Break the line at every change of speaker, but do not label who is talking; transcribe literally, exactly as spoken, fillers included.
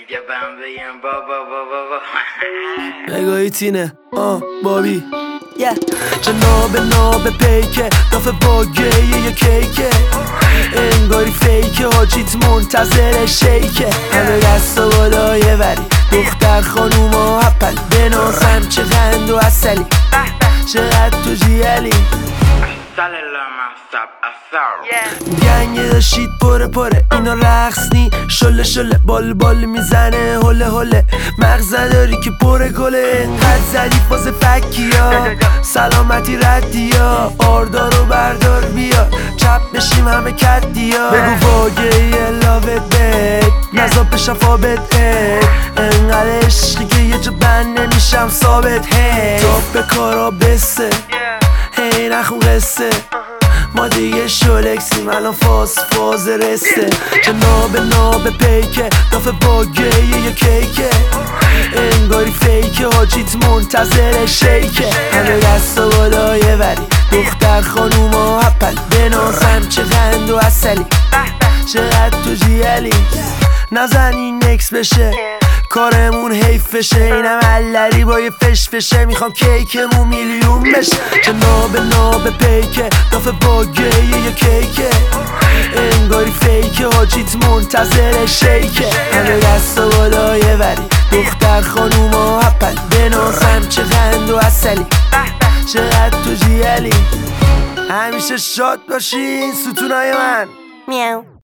یه بهم بگیم بابا بابا
نگاهی تینه آه بابی yeah. جناب ناب پیکه دافه باگه یه کیکه انگاری فیکه حاجیت منتظر شیکه همه دست و بالای وری دختر خانوما هپل بنازم چه غند و اصلی چقدر تو جیلی گنگه داشتید پره پره اینا رقص نی شله شله بال بال میزنه هله هله مغز نداری که پره گله انقدر زدی فاز فکیا سلامتی ردیا آردارو بردار بیا چپ بشیم همه کدیا بگو واگه یه لاوت بک نزا بشم فابت هی انقدر عشقی که یه جا بند نمیشم ثابت هی تا به کارا بسه هی نخون قصه ما دیگه شولکسیم الان فاز فاز رسه جناب ناب پیکه دافه باگه یه کیکه انگاری فیکه حاجیت منتظر شیکه همه دست و بالای وری دختر خانوما هپل بنازم چه غند و اصلی چقدر تو جیلی نزنی نکس بشه کارمون حیف بشه اینم علری با یه فش فشه میخوام کیکمون میلیون بشه جناب ناب پیکه دافه باگه یه کیکه انگاری فیکه حاجیت منتظر شیکه همه دست و بالای وری دختر خانوما هپل بنازم چه غند و اصلی چقدر تو جیلی همیشه شاد باشین ستونای من
میاو